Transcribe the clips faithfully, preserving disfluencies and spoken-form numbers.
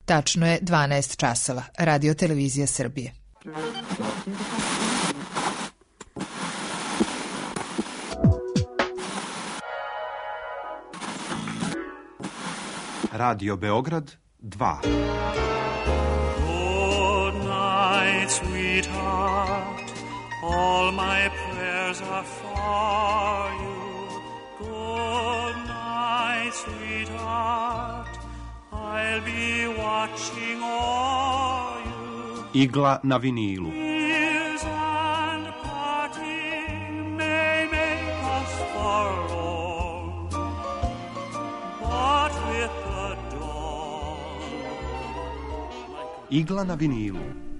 Tačno je dvanaest časova. Radio Televizija Srbije. Radio Beograd dva. Good night, sweetheart. All my prayers are for you. Good night, sweetheart. I'll be watching all you. Igla na vinilu. Tears and parting may make us forlorn, but with the dawn. Igla na vinilu.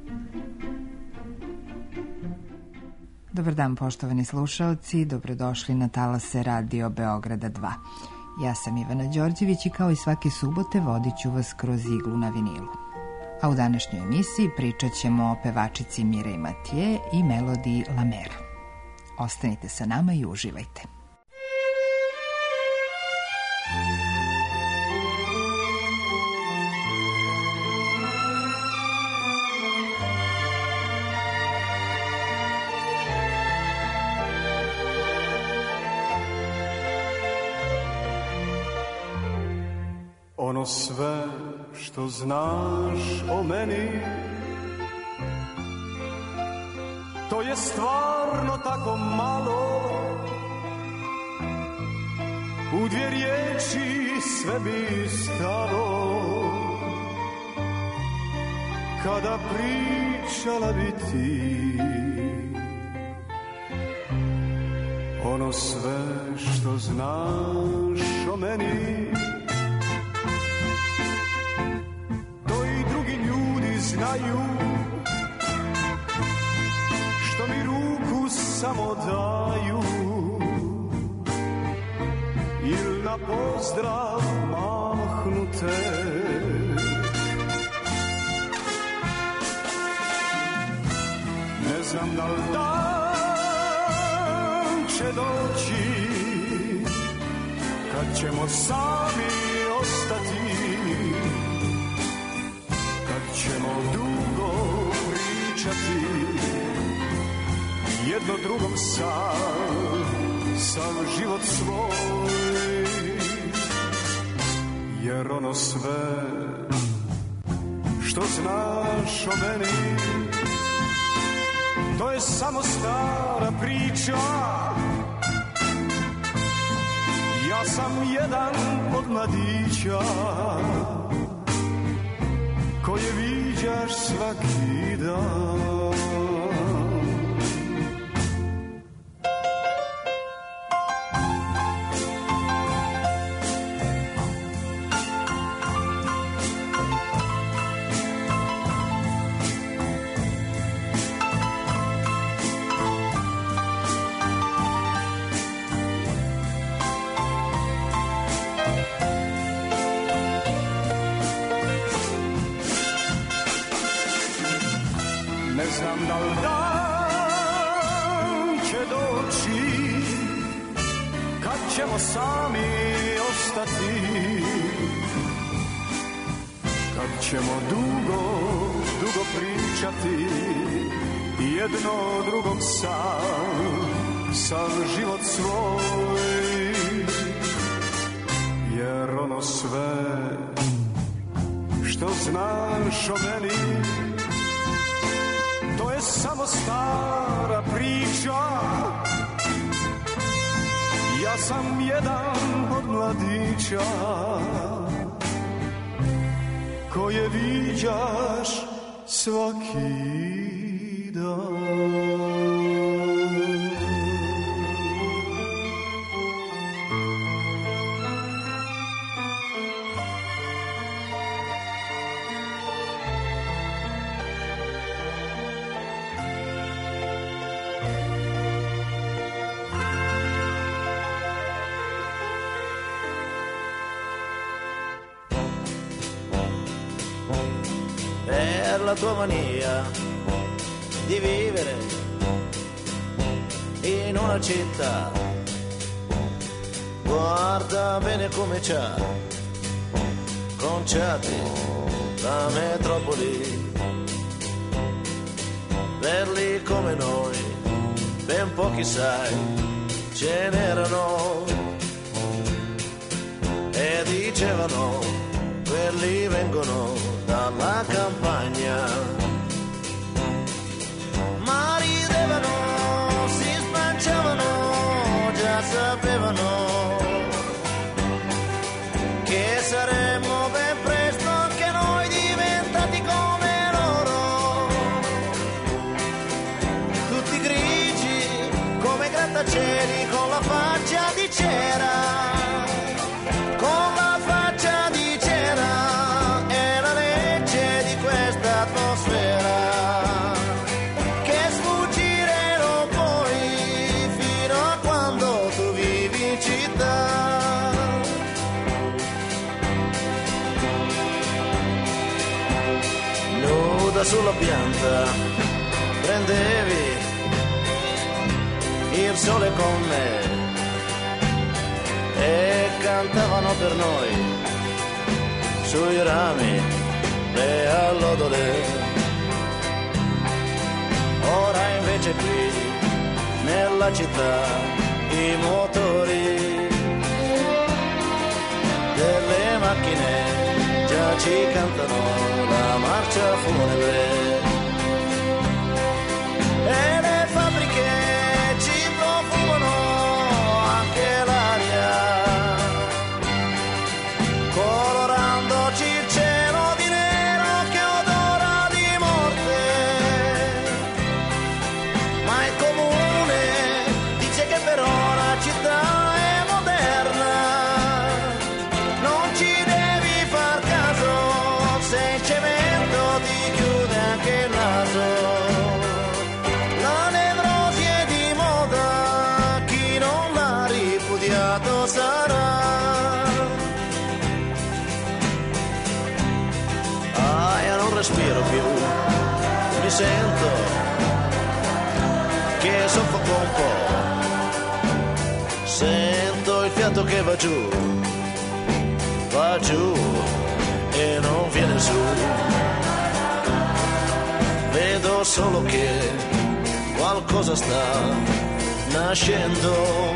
Dobar dan, poštovani slušaoci, dobrodošli na talase Radio Beograda dva. Ja sam Ivana Đorđević i kao i svake subote vodit ću vas kroz iglu na vinilu. A u današnjoj emisiji pričat ćemo o pevačici Mireille Mathieu i melodiji La Mer. Ostanite sa nama i uživajte. Ono sve što znaš o meni, to je stvarno tako malo. U dvije riječi sve bi stalo, kada pričala bi ti. Ono sve što znaš o meni, znaju, što mi ruku samo daju, il na pozdrav mahnute. Ne znam da li dan će doći kad ćemo sami ostati, ćemo dugo pričati, jedno drugom sam, sam život svoj. Jer ono sve što znaš o meni, to je samo stara priča. Ja sam jedan od mladića koje viđaš svaki dan. Ne znam da li dan će doći kad ćemo sami ostati, kad ćemo dugo, dugo pričati, jedno drugom sam, sam život svoj. Jer ono sve što znaš o meni, to je samo stara priča. Ja sam jedan od mladića koje viđaš svaki dan. La tua mania di vivere in una città, guarda bene come c'ha conciati la metropoli. Belli come noi, ben pochi sai, ce n'erano. E dicevano, quelli vengono dalla campagna. Ma ridevano, si spanciavano, già sapevano che saremmo ben presto anche noi diventati come loro. Tutti grigi come grattacieli con la faccia di cera. Con la faccia di cera è la legge di questa atmosfera. Che sfuggire non puoi fino a quando tu vivi in città. Nuda sulla pianta prendevi il sole con me e cantavano per noi sui rami le allodole. Ora invece qui nella città i motori delle macchine già ci cantano la marcia funebre. E le fabbriche ci profumano anche l'aria, colorandoci il cielo di nero che odora di morte. Ma il comune dice che però la città è moderna. Non ci devi far caso, se il cemento ti chiude anche il naso. La nevrosi è di moda, chi non l'ha ripudiato sarà. Ah, io non respiro più, mi sento che soffoco un po'. Sento il fiato che va giù, va giù e non viene su. Vedo solo che qualcosa sta nascendo.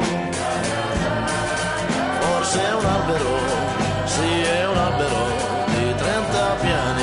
Forse è un albero, sì è un albero di trenta piani.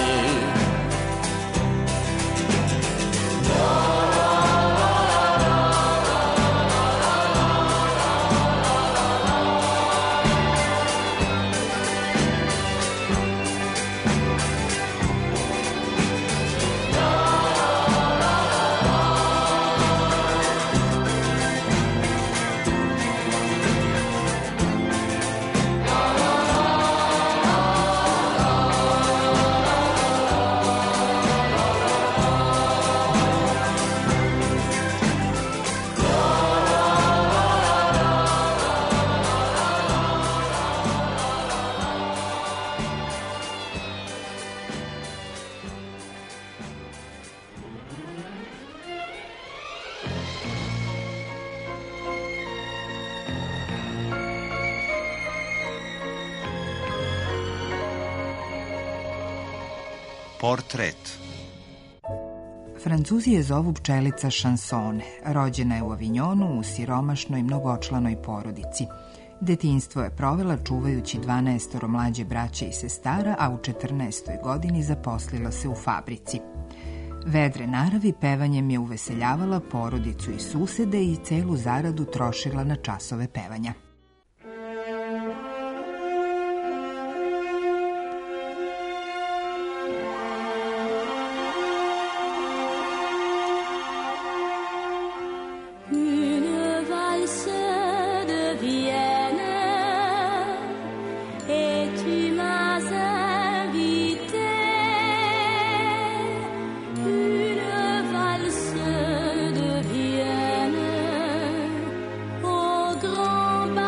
Portret. Francuzi je zovu pčelica Šansone. Rođena je u Avignonu u siromašnoj mnogočlanoj porodici. Detinjstvo je provela čuvajući dvanaestoro mlađe braće i sestara, a u četrnaestoj godini zaposlila se u fabrici. Vedre naravi pevanjem je uveseljavala porodicu i susede i celu zaradu trošila na časove pevanja. Grand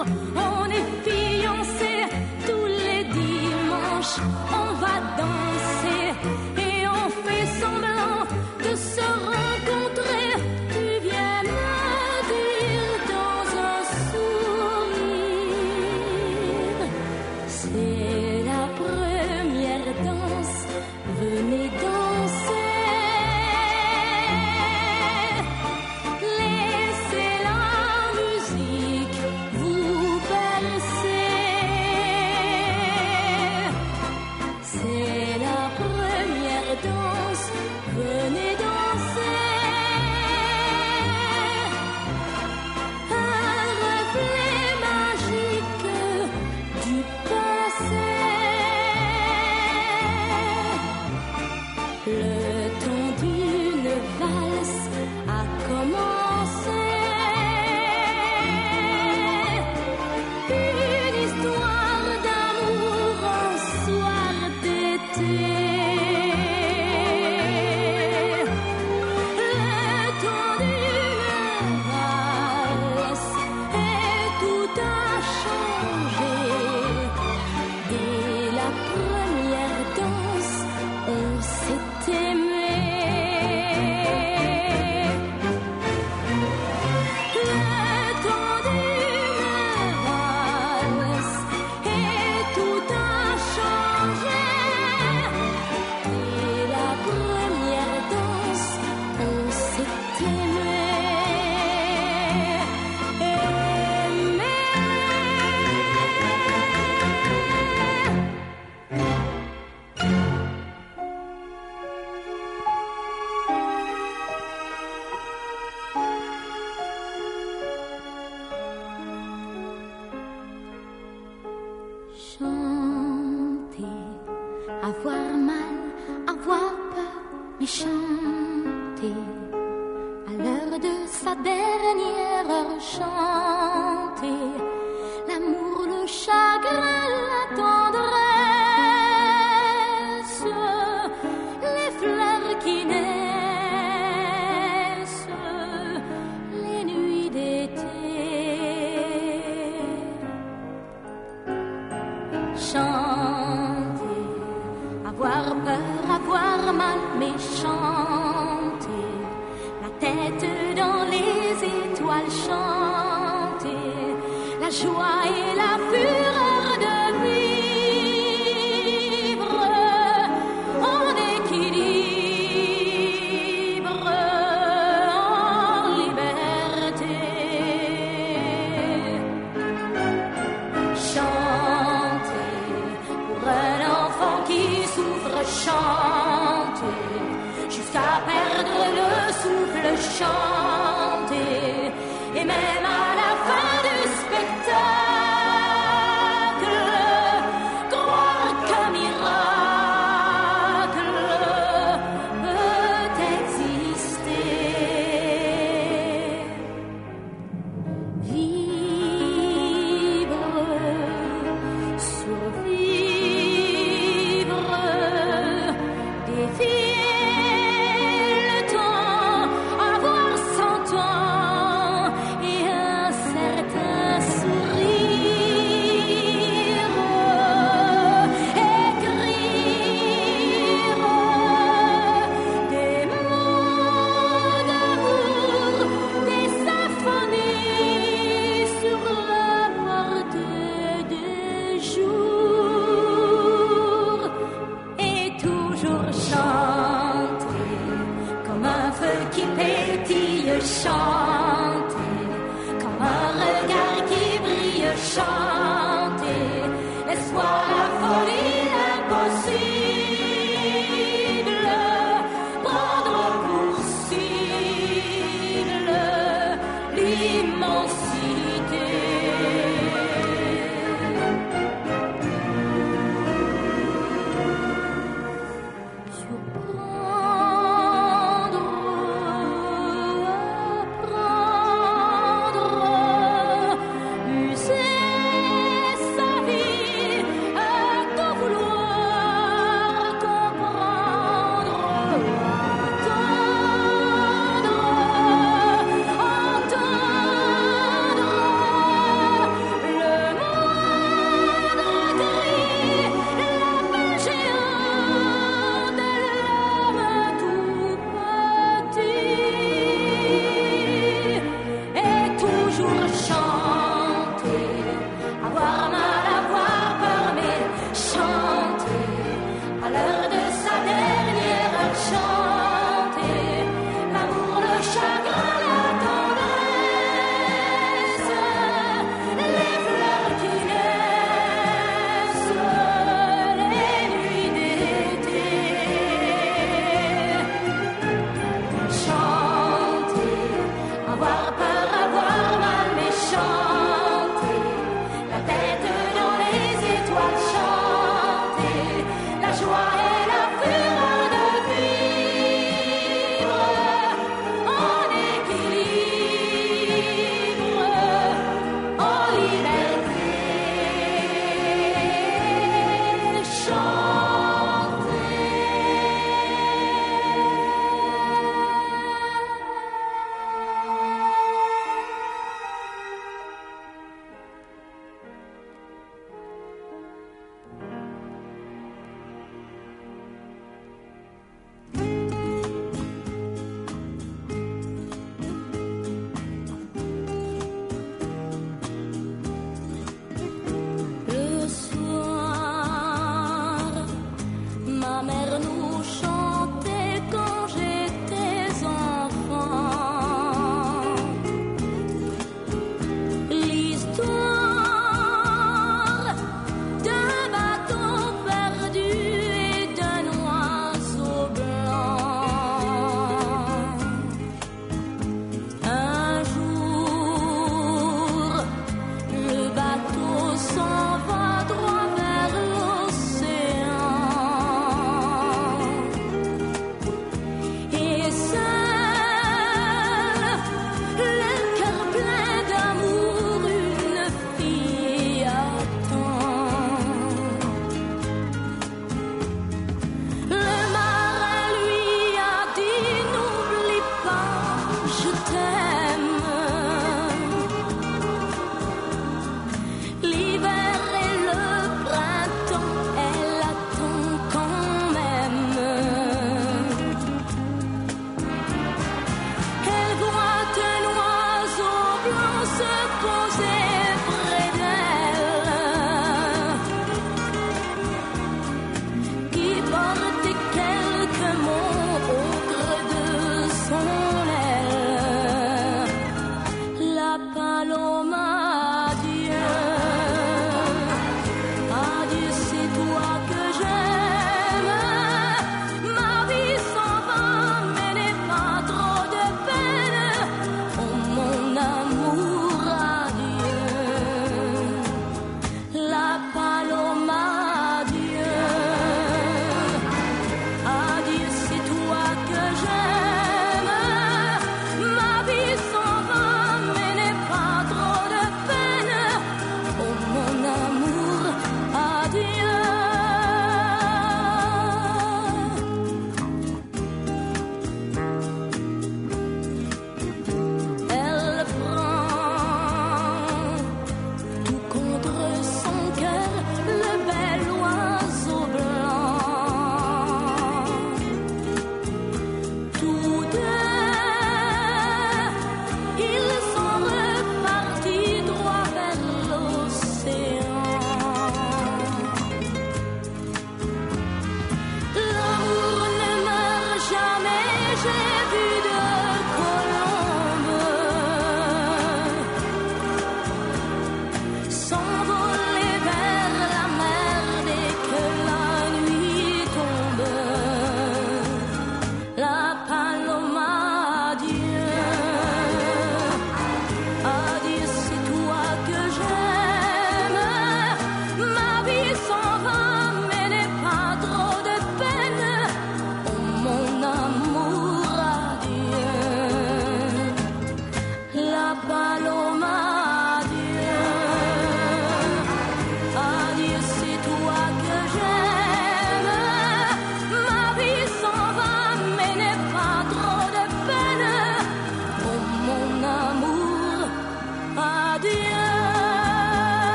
On est fiancés tous les dimanches. On va danser et on fait semblant de se rencontrer. Tu viens me dire dans un sourire, c'est la première danse. Venez danser. Laissez la musique vous bercer. C'est la première danse. Venez danser. Un reflet magique du passé. Le temps d'une valse a commencé. Une histoire d'amour un soir d'été. Le temps d'une valse et tout a changé. Dès la première danse, on s'est aimé. Le temps d'une valse et tout a changé. Dès la première danse, on s'est aimé. Chanter, avoir mal, avoir peur, mais chanter. À l'heure de sa dernière heure, chanter. L'amour, le chagrin, la tendresse, les fleurs qui naissent, les nuits d'été. Chanter, avoir peur, avoir mal, mais chanter. La tête dans les étoiles, chanter. La joie et la fureur de vivre en équilibre, en liberté. Chanter pour un enfant qui souffre, chanter jusqu'à perdre le souffle, chanter. Et même à la fin du spectacle, croire qu'un miracle peut exister. Vivre, survivre, défier le temps, avoir cent ans et un certain sourire. Écrire des mots d'amour, des symphonies sur la porte des jours. Et toujours chanter comme un feu qui pétille, chanter comme un regard qui brille, chanter l'espoir, la folie, l'impossible, prendre pour cible l'immensité. Surprendre, apprendre, user,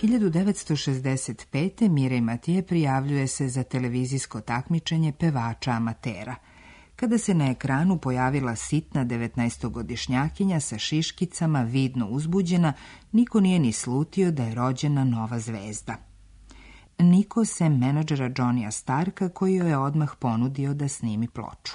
hiljadu devetsto šezdeset pete. Mirej Matije prijavljuje se za televizijsko takmičenje pevača amatera. Kada se na ekranu pojavila sitna devetnaestogodišnjakinja sa šiškicama, vidno uzbuđena, niko nije ni slutio da je rođena nova zvezda. Niko sem menadžera Johnnya Starka, koji joj je odmah ponudio da snimi ploču.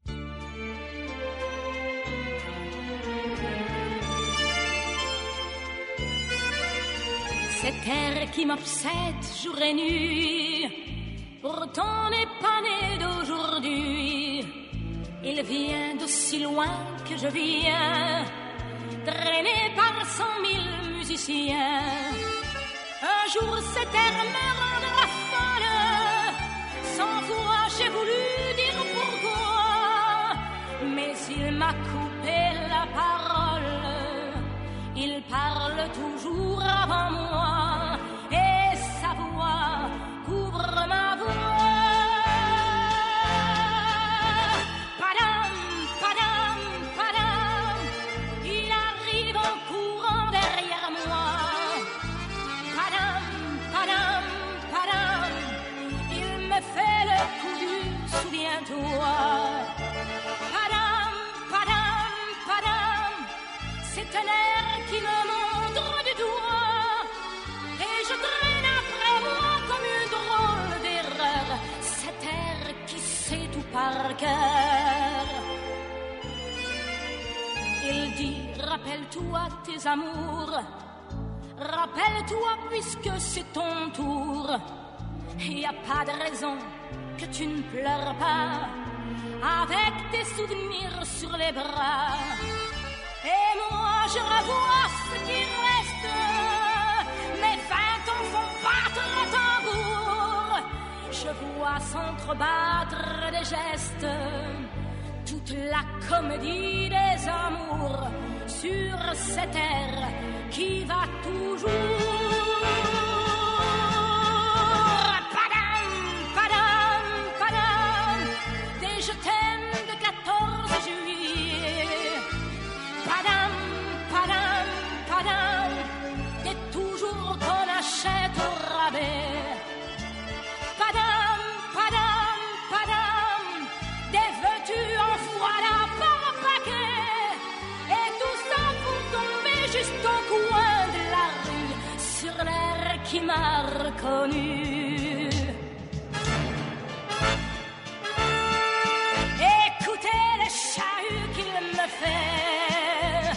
Cet air qui m'obsède jour et nuit, pourtant n'est pas né d'aujourd'hui. Il vient d'aussi loin que je viens, traîné par cent mille musiciens. Un jour cet air me rendra folle, cent fois j'ai voulu dire pourquoi, mais il m'a coupé la parole. Il parle toujours avant moi et sa voix couvre ma voix. Padam, padam, padam, il arrive en courant derrière moi. Padam, padam, padam, il me fait le coup du souviens-toi. Padam, padam, padam, c'est un air qui me montre du doigt et je traîne après moi comme une drôle d'erreur cet air qui sait tout par cœur. Il dit rappelle-toi tes amours, rappelle-toi puisque c'est ton tour. Y a pas de raison que tu ne pleures pas avec tes souvenirs sur les bras. Et moi je revois ce qui reste, mes vingt ans font battre le tambour. Je vois s'entrebattre des gestes, toute la comédie des amours sur cet air qui va toujours. Padam, padam, padam, des je t'aime de quatorze juillet. Padam, padam, padam, des toujours qu'on achète au rabais. Padam, padam, padam, des vêtus en voilà par paquet. Et tout ça pour tomber juste au coin de la rue, sur l'air qui m'a reconnu. Écoutez le chahut qu'il me fait,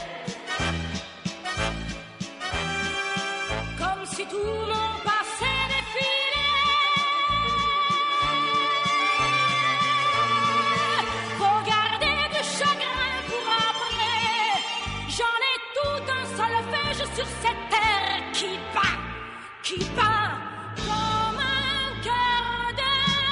comme si tout mon passé défilait. Faut garder du chagrin pour après, j'en ai tout un solfège sur cette terre qui bat, qui bat comme un cœur de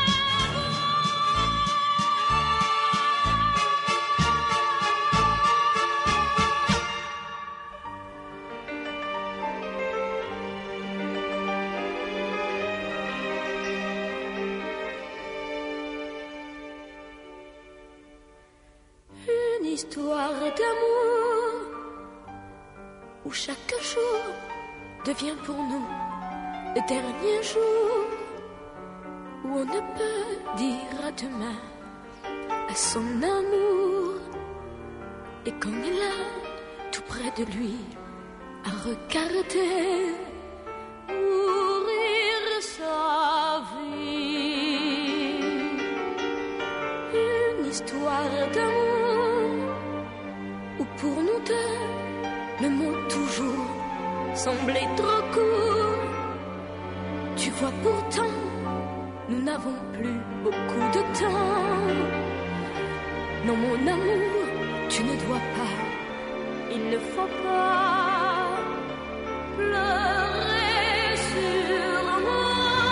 une histoire d'amour où chaque jour devient pour nous le dernier jour, où on ne peut dire à demain à son amour, et qu'on est là tout près de lui à regarder mourir sa vie. Une histoire d'amour où pour nous deux le mot toujours semblait trop court. Tu vois pourtant, nous n'avons plus beaucoup de temps. Non mon amour, tu ne dois pas, il ne faut pas pleurer sur moi.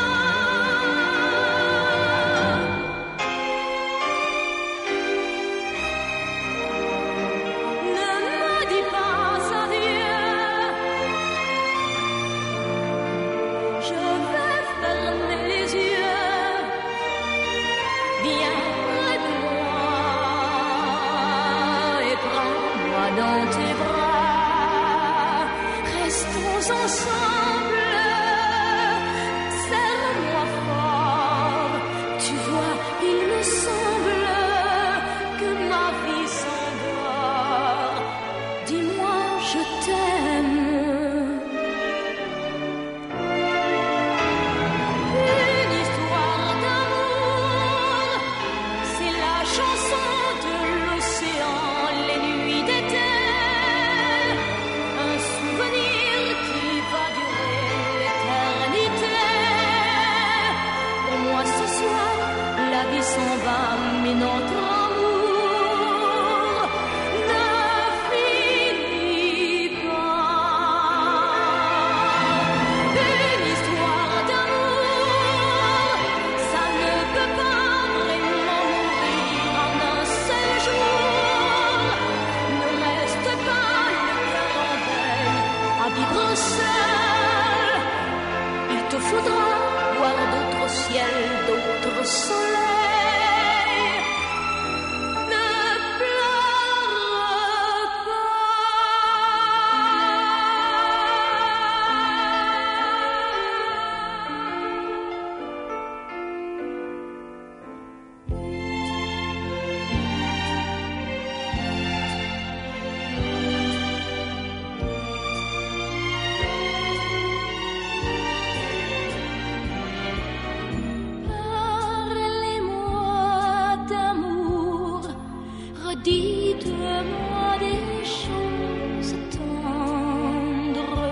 Ne me dis pas adieu, je vais fermer les yeux. Viens près de moi et prends-moi dans tes bras. vie s'en va, mais notre amour ne finit pas. Une histoire d'amour, ça ne peut pas vraiment mourir en un seul jour. Ne reste pas le cœur en deuil à vivre seul. Il te faudra voir d'autres ciels, d'autres soleils. Ne pleure Parlez-moi d'amour, redites-moi des choses tendres.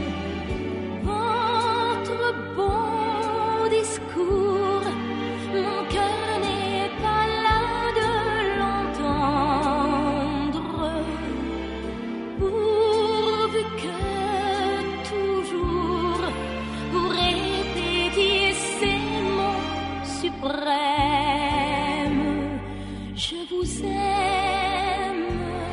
Votre bon discours, mon cœur n'est pas là de l'entendre. Pourvu que toujours vous répétiez ces mots suprêmes. Je vous aime.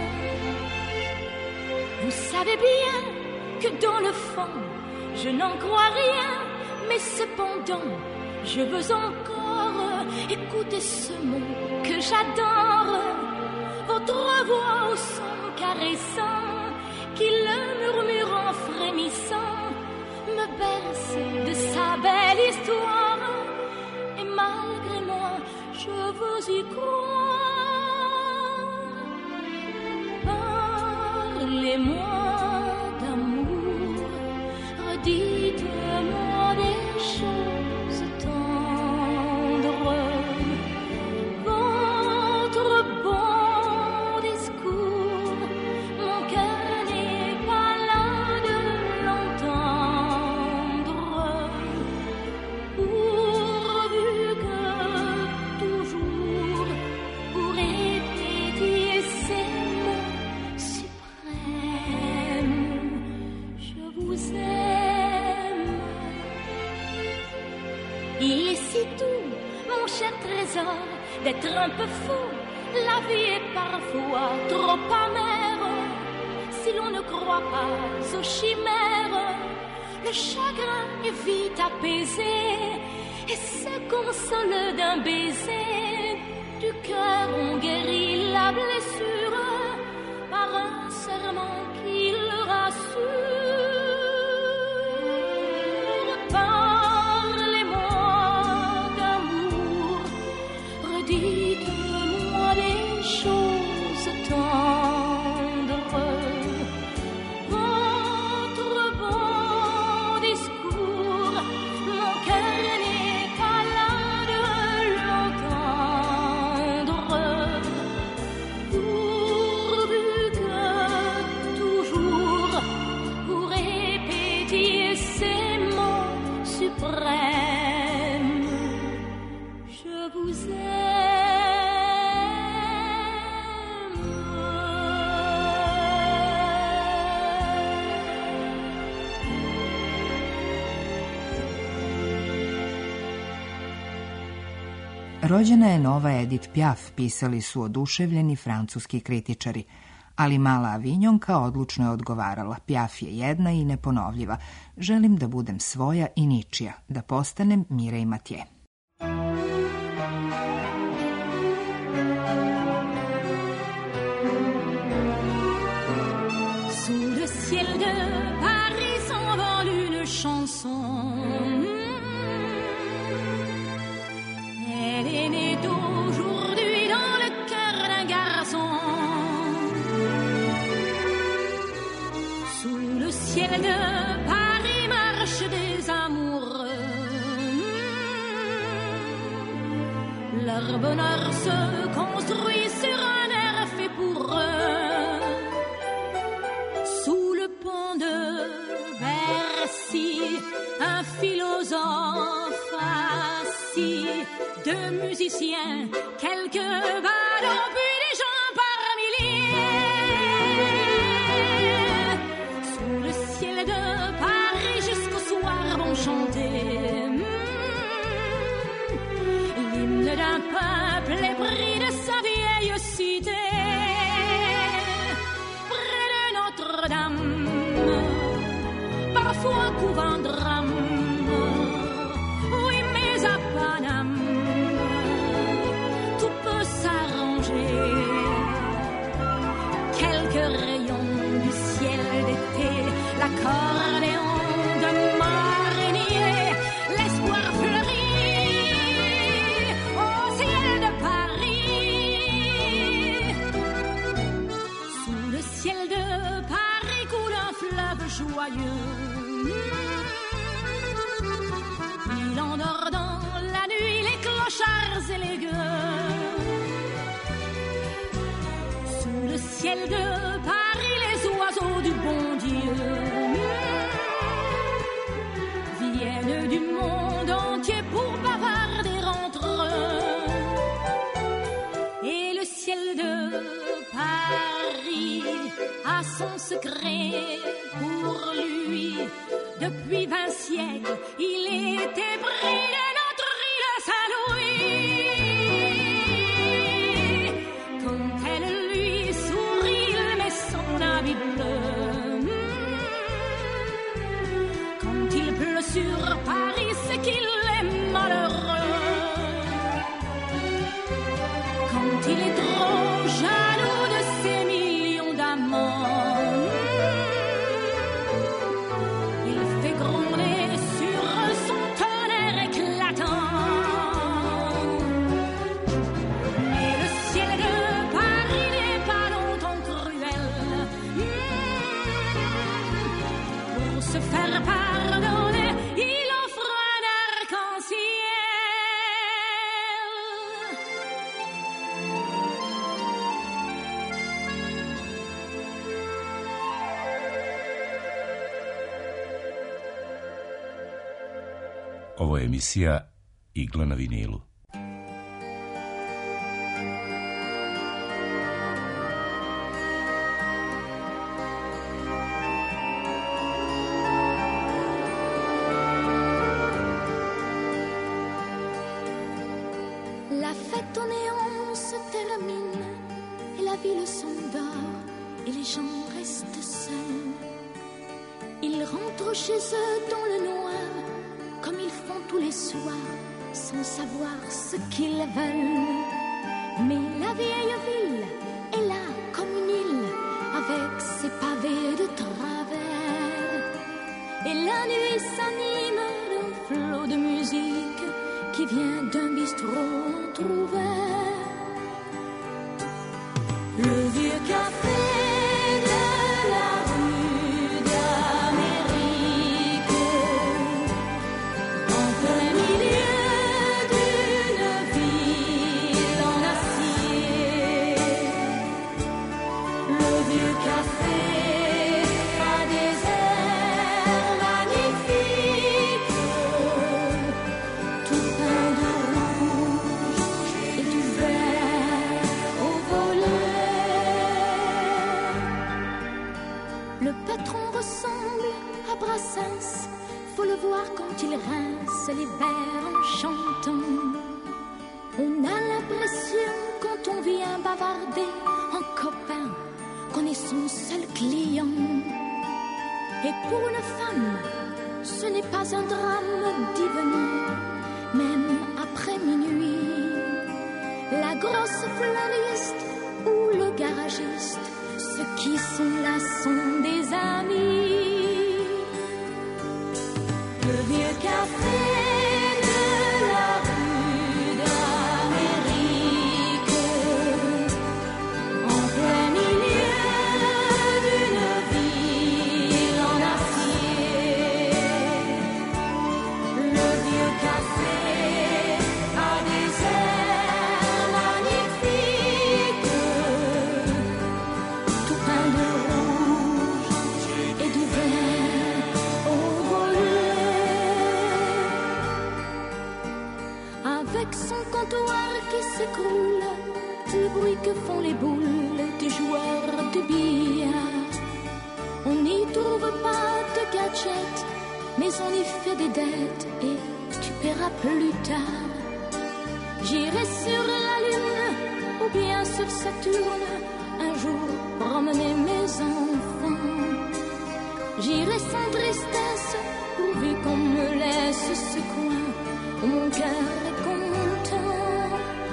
Vous savez bien que dans le fond, je n'en crois rien, mais cependant, je veux encore écouter ce mot que j'adore. Votre voix au son caressant, qui le murmure en frémissant, me berce de sa belle histoire. Et malgré moi, je veux y croire. Parlez-moi d'amour, redites-moi des choses tendres. Votre bon discours, mon cœur n'est pas là de l'entendre. Pourvu que toujours vous répétiez ces mots suprêmes. Je vous aime. Il est si doux, mon cher trésor, d'être un peu fou. La vie est parfois trop amère. Si l'on ne croit pas aux chimères, le chagrin est vite apaisé et se console d'un baiser. Du cœur on guérit la blessure par un serment qui le rassure. Parlez-moi d'amour, redites-moi des choses tendres. Votre bon discours, mon cœur n'est pas là de l'entendre. Pourvu que toujours vous répétiez ces mots suprêmes. Je vous Rođena je nova Edith Piaf, pisali su oduševljeni francuski kritičari. Ali mala Avinjonka odlučno je odgovarala: Piaf je jedna i neponovljiva. Želim da budem svoja i ničija, da postanem Mireille Mathieu. Sous le ciel de Paris s'envole une chanson. Elle est née d'aujourd'hui dans le cœur d'un garçon. Sous le ciel de Paris marchent des amoureux. Leur bonheur se construit sur un air fait pour eux. Sous le pont de Bercy, un philosophe assis deux musiciens, quelques ballons, puis des gens par milliers. Sous le ciel de Paris jusqu'au soir vont chanter l'hymne d'un peuple épris de sa vieille cité. Près de Notre-Dame, parfois couvent drame, oui mais à Paname, tout peut s'arranger. Quelques rayons du ciel d'été, l'accordéon de marinier, l'espoir fleurit au ciel de Paris. Sous le ciel de Paris coule un fleuve joyeux. Il endort dans la nuit les clochards et les gueux. Sous le ciel de Paris, les oiseaux du bon Dieu viennent du monde entier pour bavarder entre eux. Et le ciel de Paris a son secret pour lui. Depuis vingt siècles, il était pris de notre île Saint-Louis. Quand elle lui sourit, il met son habit bleu. Quand il pleut sur Paris, c'est qu'il est malheureux. Quand il est trop jaloux de ses millions d'amants, se faire pardonner, il offre un arc-en-ciel. Ovo je emisija Igla na vinilu. La fête au néon se termine et la ville s'endort et les gens restent seuls. Ils rentrent chez eux dans le noir comme ils font tous les soirs sans savoir ce qu'ils veulent. Mais la vieille ville est là comme une île avec ses pavés de travers. Et la nuit s'anime d'un flot de musique qui vient d'un bistrot entrouvert. Le vieux café de la rue d'Amérique, en plein milieu d'une ville en acier. Le vieux café a des airs magnifiques, tout peint de rouge et du vert au volet. Le patron ressemble à Brassens, faut le voir quand il rince les verres en chantant. On a l'impression quand on vient bavarder en copain qu'on est son seul client. Et pour une femme, ce n'est pas un drame d'y venir, même après minuit. La grosse fleuriste ou le garagiste, ceux qui sont là sont des amis. Le vieux café de la rue d'Amérique, en plein milieu d'une ville en acier. Le vieux café a des airs magnifiques, tout peint de rouge et du vert au volet. s'écroule du bruit que font les boules des joueurs de billard. On n'y trouve pas de gadgets, mais on y fait des dettes et tu paieras plus tard. J'irai sur la lune ou bien sur Saturne un jour promener mes enfants. J'irai sans tristesse pourvu qu'on me laisse ce coin où mon cœur est content.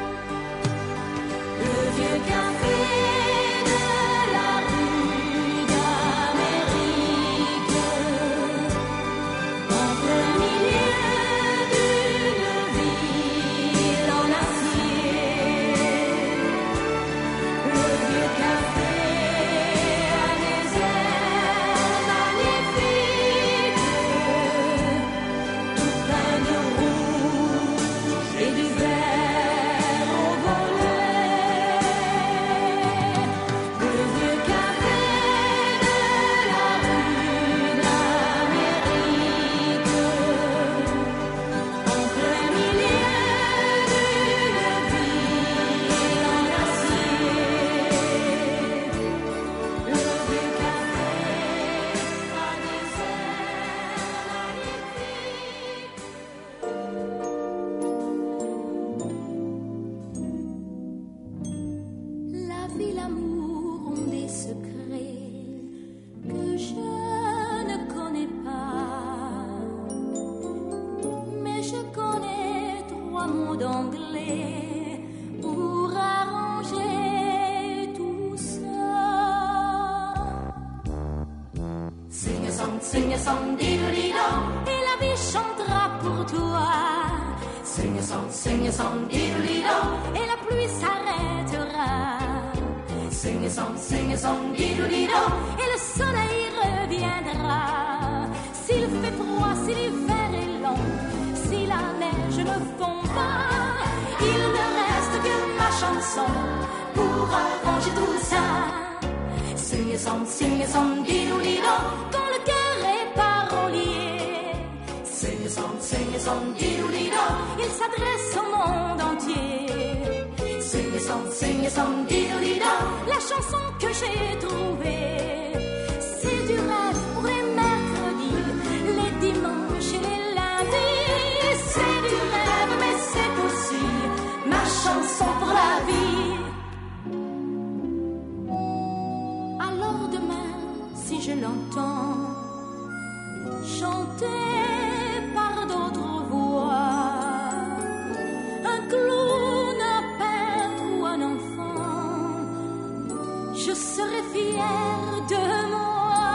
Le vieux café de la rue d'Amérique, en plein milieu d'une ville en acier. Le vieux café a des airs magnifiques, tout plein de rouge et du vert au volet. Le vieux café de la rue d'Amérique, en plein milieu d'une ville en acier. Le vieux café a des airs magnifiques. La vie, l'amour ont des secrets que je ne connais pas, mais je connais trois mots d'anglais pour arranger tout ça. Sing a song, sing a song, diddly-dong, et la vie chantera pour toi. Sing a song, sing a song, diddly-dong, et la pluie s'arrêtera. Sing a song, sing a song, diddly-dong, et le soleil reviendra. S'il fait froid, si l'hiver est long, si la neige ne fond pas, il ne reste que ma chanson pour arranger tout ça. Sing a song, sing a song, diddly-dong, quand le cœur est parolier. Sing a song, sing a song, diddly-dong, il s'adresse au monde entier. Sing a song, sing a song, diddly-dong, la chanson que j'ai trouvée. C'est du rêve pour les mercredis, les dimanches et les lundis. C'est du rêve, mais c'est aussi ma chanson pour la vie. Alors demain, si je l'entends chanter par d'autres voix, un clown, un peintre ou un enfant, je serai fière de moi.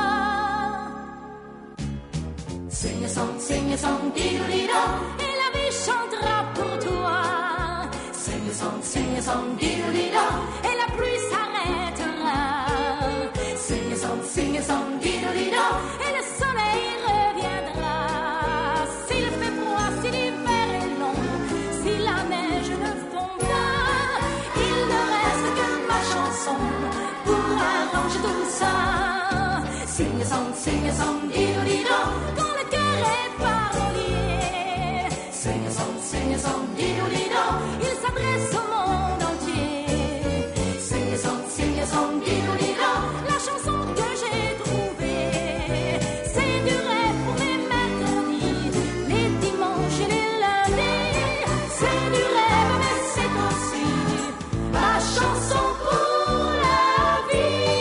Sing a song, sing a song, diddly-dong, et la vie chantera pour toi. Sing a song, sing a song, diddly-dong, et la pluie s'arrêtera. Sing a song, sing a song, diddly-dong, et le soleil reviendra. S'il fait froid, si l'hiver est long, si la neige ne fond pas, il ne reste que ma chanson pour arranger tout ça. Sing a song, sing a song, diddly-dong, quand le cœur est parolier. Sing a song, sing a song, diddly-dong, il s'adresse au monde entier. Sing a song, sing a song, diddly-dong, la chanson que j'ai trouvée. C'est du rêve pour les mercredis, les dimanches et les lundis. C'est du rêve, mais c'est aussi ma chanson pour la vie.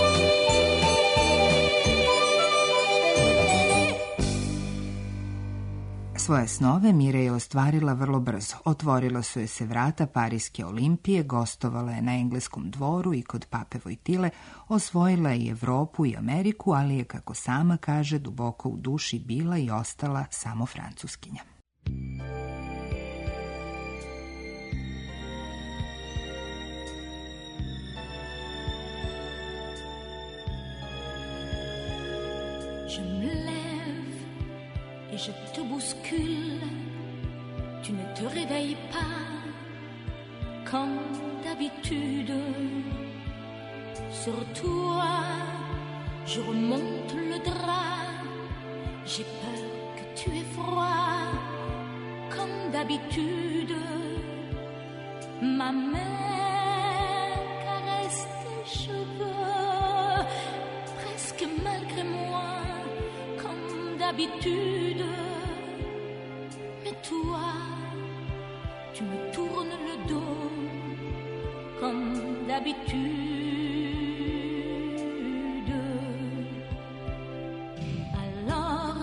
Svoje snove Mira je ostvarila vrlo brzo. Otvorila su je se vrata Pariske olimpije, gostovala je na engleskom dvoru i kod pape Vojtile, osvojila je i Evropu i Ameriku, ali je, kako sama kaže, duboko u duši bila i ostala samo francuskinja. Je me lève et je te bouscule. Tu ne te réveilles pas comme d'habitude. Sur toi, je remonte le drap. J'ai peur que tu aies froid comme d'habitude. Ma main caresse tes cheveux, presque malgré moi, comme d'habitude. Mais toi, tu me tournes le dos, comme d'habitude. Alors,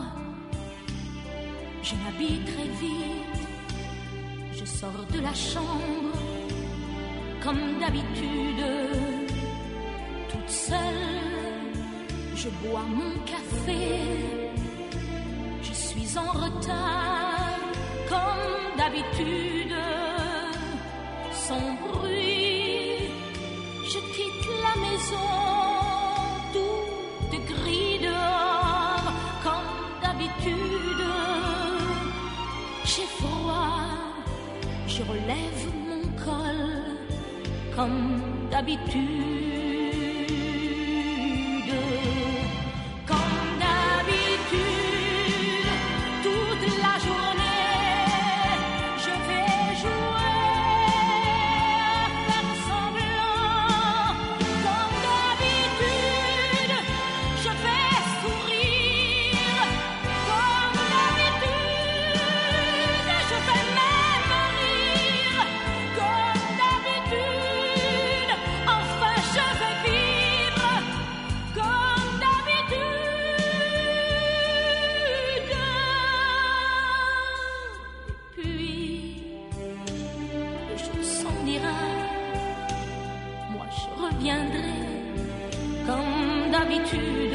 je m'habille très vite, je sors de la chambre, comme d'habitude, toute seule, je bois mon café, je suis en retard, comme d'habitude, sans bruit, je quitte la maison, tout est gris dehors, comme d'habitude, j'ai froid, je relève mon col, comme d'habitude, comme d'habitude, toute la journée, je vais jouer à faire semblant, comme d'habitude, je vais sourire, comme d'habitude, je vais même rire, comme d'habitude, enfin je vais vivre, comme d'habitude. Puis, le jour s'en ira, moi je reviendrai, comme d'habitude.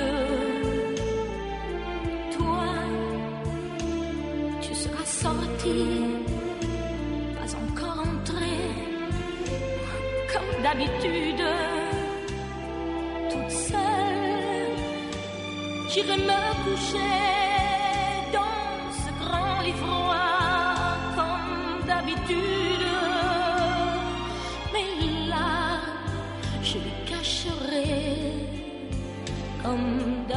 Toi, tu seras sorti, pas encore entré, comme d'habitude, toute seule, j'irai me coucher dans ce grand lit froid, comme d'habitude, mais là, je les cacherai, comme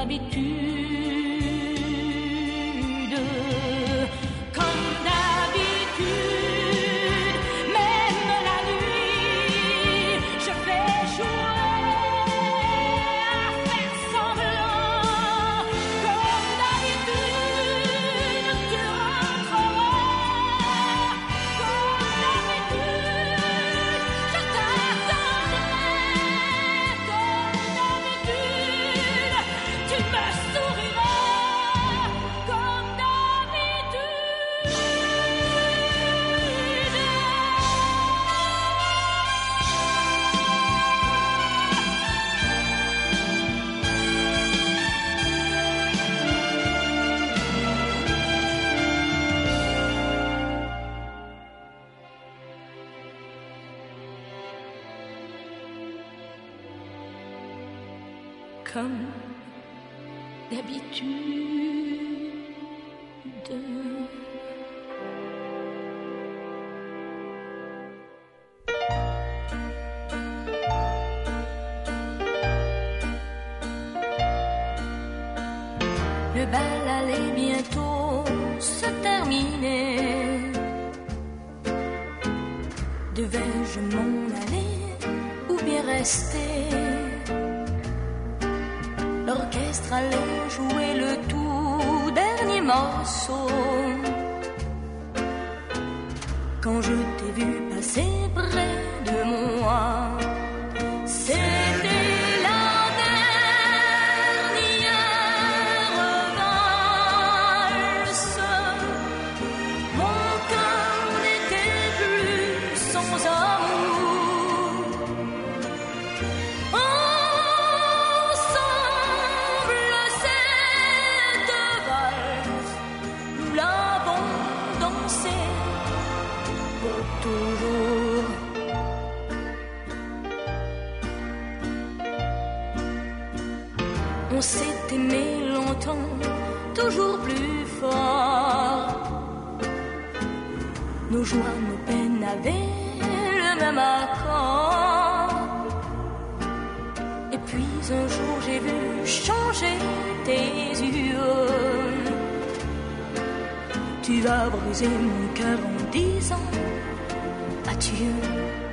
d'habitude, comme d'habitude, même la nuit, je vais jouer à faire semblant, comme d'habitude, tu rentreras, comme d'habitude, je t'attendrai, comme d'habitude, tu me souriras, comme d'habitude. Comme d'habitude. Le bal allait bientôt se terminer. Devais-je m'en aller ou bien rester? L'orchestre allait jouer le tout dernier morceau. Quand je t'ai vu passer près de moi, c'était la dernière valse. Mon cœur n'était plus sans amour. Ensemble, cette valse, nous l'avons dansée pour toujours. On s'est aimé longtemps, toujours plus fort. Nos joies, nos peines avaient le même accord. Et puis un jour j'ai vu changer tes yeux. Tu vas briser mon cœur en disant adieu.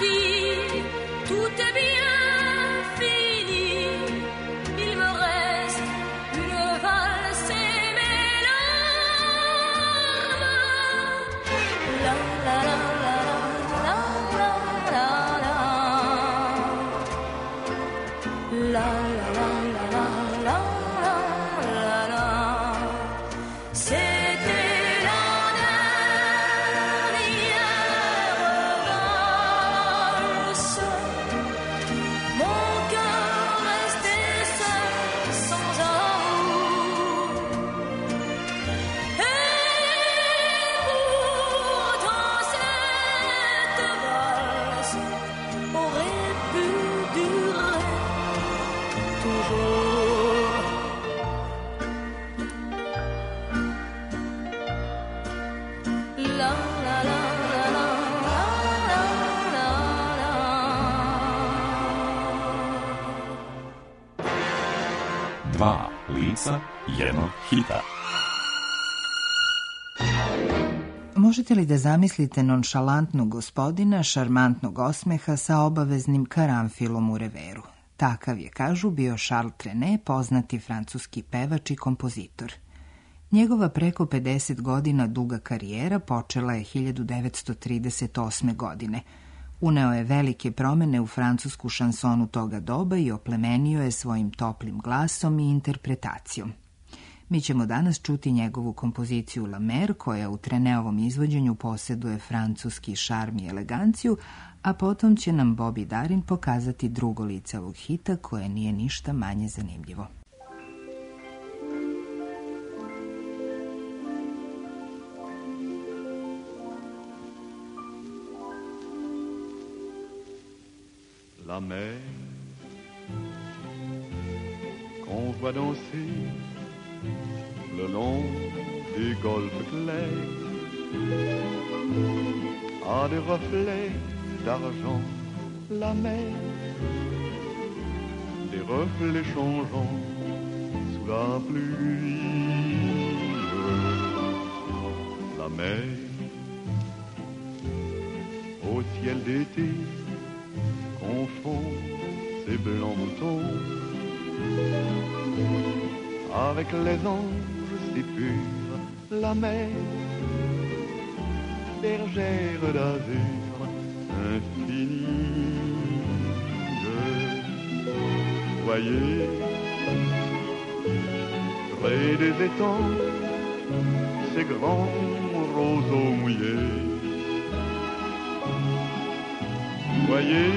fille, tout est bien fini. Il me reste une valse et mes larmes. La la la la la la la la. La la la la la la la la. C'était la dernière valse. Mon cœur restait seul sans amour. Et pourtant cette valse aurait pu durer toujours. La la la la la la la la. Dva lica jednog hita. Možete li da zamislite nonšalantnog gospodina, šarmantnog osmeha sa obaveznim karanfilom u reveru? Takav je, kažu, bio Charles Trenet, poznati francuski pevač i kompozitor. Njegova preko pedeset godina duga karijera počela je hiljadu devetsto trideset osme. godine. Uneo je velike promene u francusku šansonu toga doba i oplemenio je svojim toplim glasom i interpretacijom. Mi ćemo danas čuti njegovu kompoziciju La Mer, koja u Treneovom izvođenju posjeduje francuski šarm i eleganciju, a potom će nam Bobby Darin pokazati drugo lice ovog hita, koje nije ništa manje zanimljivo. La mer qu'on voit danser le long des golfes clairs a des reflets d'argent. La mer, des reflets changeants sous la pluie. La mer au ciel d'été confond ses blancs moutons avec les anges si purs. La mer, bergère d'azur infinie. Voyez, près des étangs, ces grands roseaux mouillés. Voyez,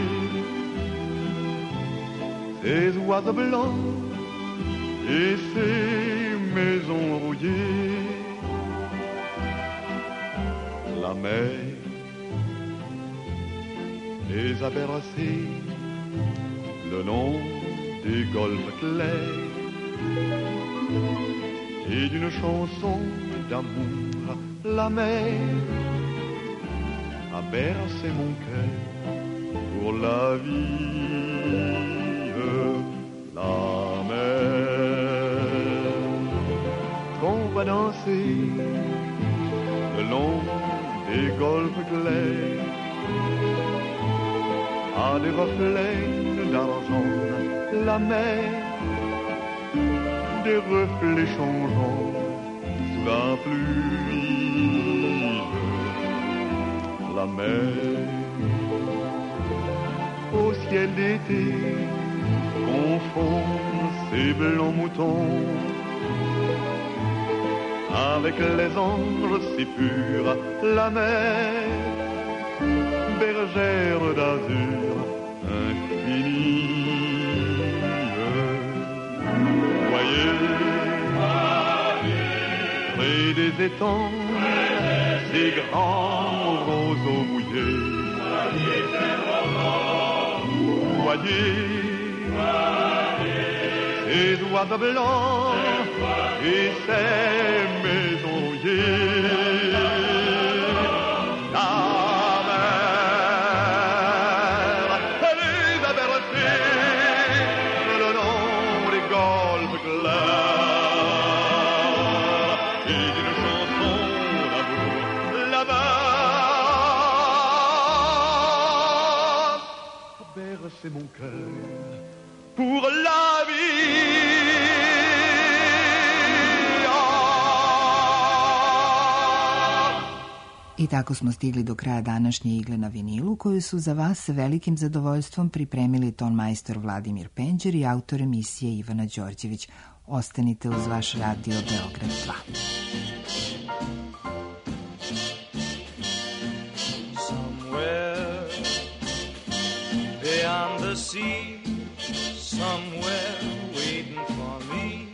ces oiseaux blancs et ces maisons rouillées. La mer les a bercés le long des golfes clairs et d'une chanson d'amour. La mer a bercé mon cœur pour la vie. La mer qu'on va danser le long des golfes clairs a des reflets d'argent. La mer, des reflets changeants sous la pluie. La mer au ciel d'été confond ses blancs moutons avec les anges si purs. La mer, bergère d'azur infinie. Voyez, près des étangs, ces grands roseaux mouillés. Voyez, ces oiseaux blancs et ces maisons rouillées. La mer, elle les a bercés le long des golfes clairs et d'une chanson d'amour. La mer c'est mon cœur pour la vie. I tako smo stigli do kraja današnje Igle na vinilu, koju su za vas sa velikim zadovoljstvom pripremili tonmajstor Vladimir Penđer i autor emisije Ivana Đorđević. Ostanite uz vaš radio Beograd dva. Somewhere beyond the sea, somewhere waiting for me,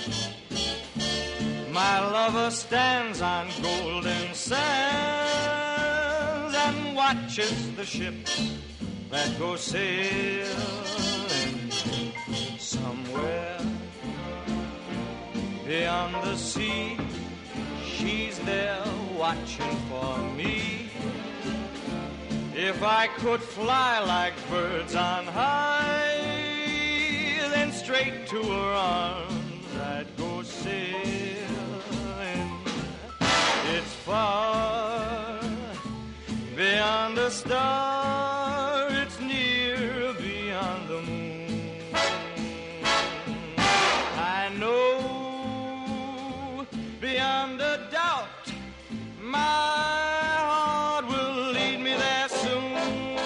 my lover stands on golden sands and watches the ships that go sailing. Somewhere beyond the sea, she's there watching for me. If I could fly like birds on high, then straight to her arms I'd go sailing. It's far beyond the star, it's near beyond the moon. I know beyond a doubt my heart will lead me there soon.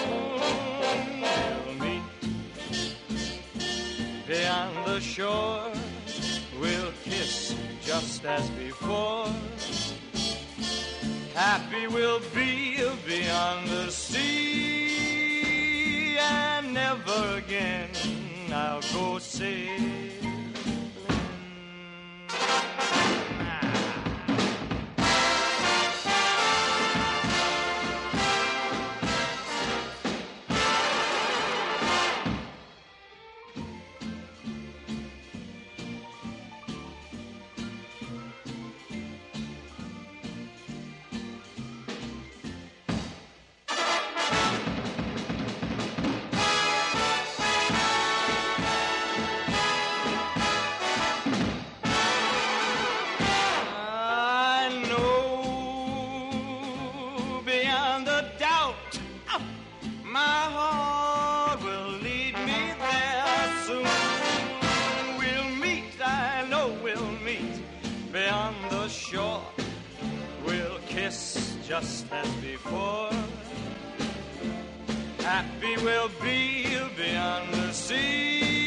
We'll meet beyond the shore, we'll kiss just as before. Happy we'll be beyond the sea, and never again I'll go sailing. Just as before, happy we'll be beyond the sea.